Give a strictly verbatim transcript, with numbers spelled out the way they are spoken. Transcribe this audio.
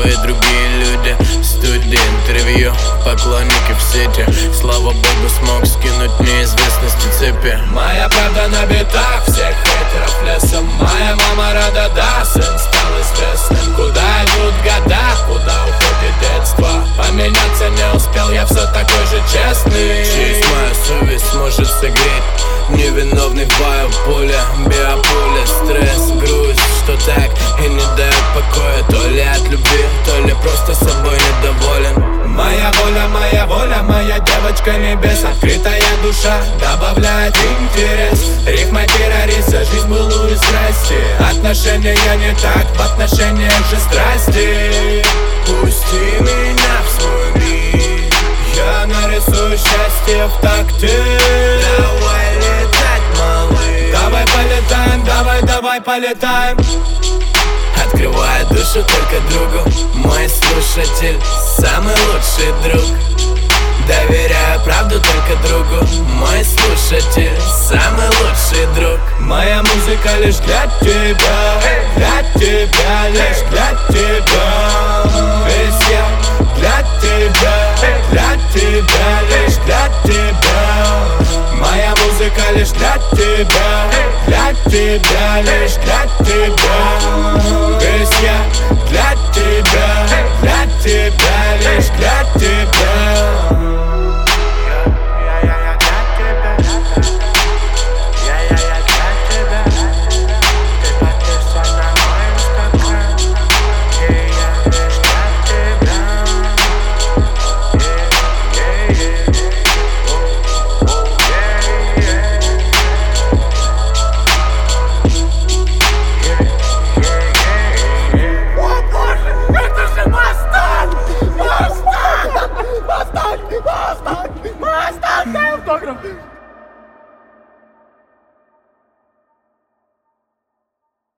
и другие люди. Студия, интервью, поклонники в сети. Слава богу, смог скинуть неизвестности цепи. Моя правда на битах, всех хейтеров лесом. Моя мама рада, да, сын стал известным. Куда идут года, куда уходит детство? Поменяться не успел, я все такой же честный. Честь моя совесть может согреть невиновный в бою пуля, биополе, стресс, грусть, что так и не дает покоя. То ли от любви, то ли просто собой недоволен. Моя воля, моя воля, моя девочка небес. Открытая душа добавляет интерес. Рифма террориста, жизнь былую страсти. Отношения не так, в отношениях же страсти. Пусти меня в свой мир, я нарисую счастье в такте. Давай летать, малыш, давай полетаем, давай, давай полетаем. Открывая душу только другу, мой слушатель, самый лучший друг. Доверяю правду только другу, мой слушатель, самый лучший друг. Моя музыка лишь для тебя, для тебя, лишь для тебя. Весь я для тебя, для тебя, лишь для тебя. Моя музыка лишь для тебя, для тебя, лишь